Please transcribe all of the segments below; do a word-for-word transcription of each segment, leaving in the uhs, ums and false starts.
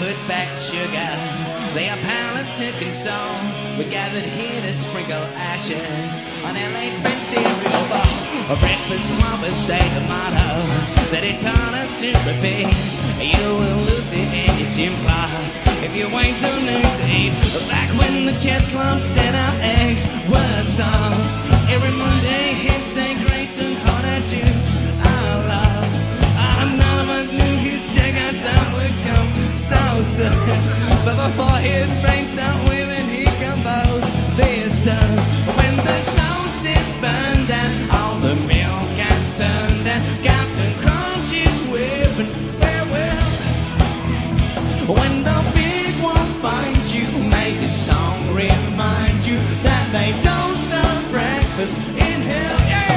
put back sugar. They are powerless to console. We gathered here to sprinkle ashes on our late friend's cereal bowl. A breakfast clubbers say the motto that it taught us to repeat. You will lose it in your gym class if you wait till noon to eat. Back when the chess club set out eggs were sold, every Monday he'd say grace and honor tunes. Our love, ah, none of us knew his checkout time would come so soon. But before his brain stopped whipping, he composed this tune. When the toast is burned and all the milk has turned and Captain Crunch is whipping farewell. When the big one finds you, may this song remind you that they don't serve breakfast in hell. Yeah!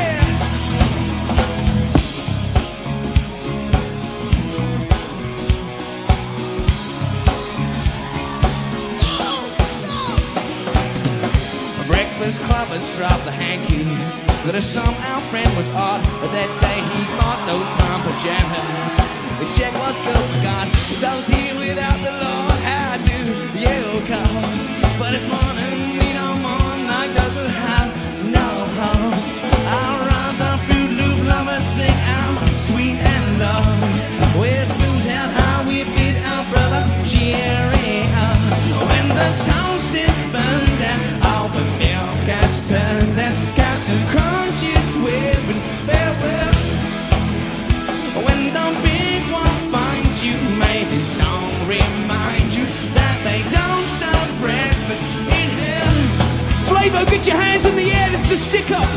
Breakfast clubbers dropped the hankies that a somehow friend was odd, but that day he bought those brown pajamas. His check was still forgot. Those here without the law, how do you come? But this morning we no more like doesn't have no home. I'll run the Fruit Loop lovers sing out sweet and low. We're smooth out how we beat our brother cheerio. When the toast is burned and all the milk has turned and Captain Crunch is whipping farewell. When the big one finds you, may this song remind you that they don't serve breakfast in hell. Flavor, get your hands in the air, this is a stick up.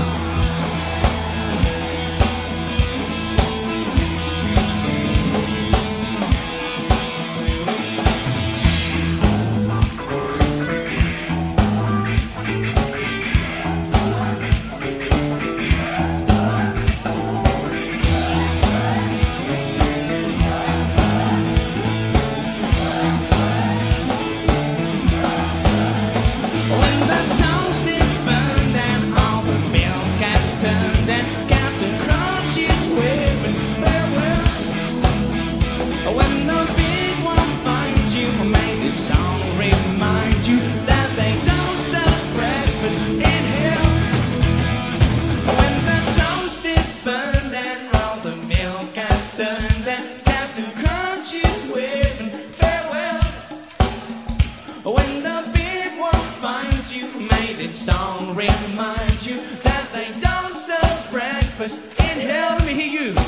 Song reminds you that they don't serve breakfast in hell. Let me hear you.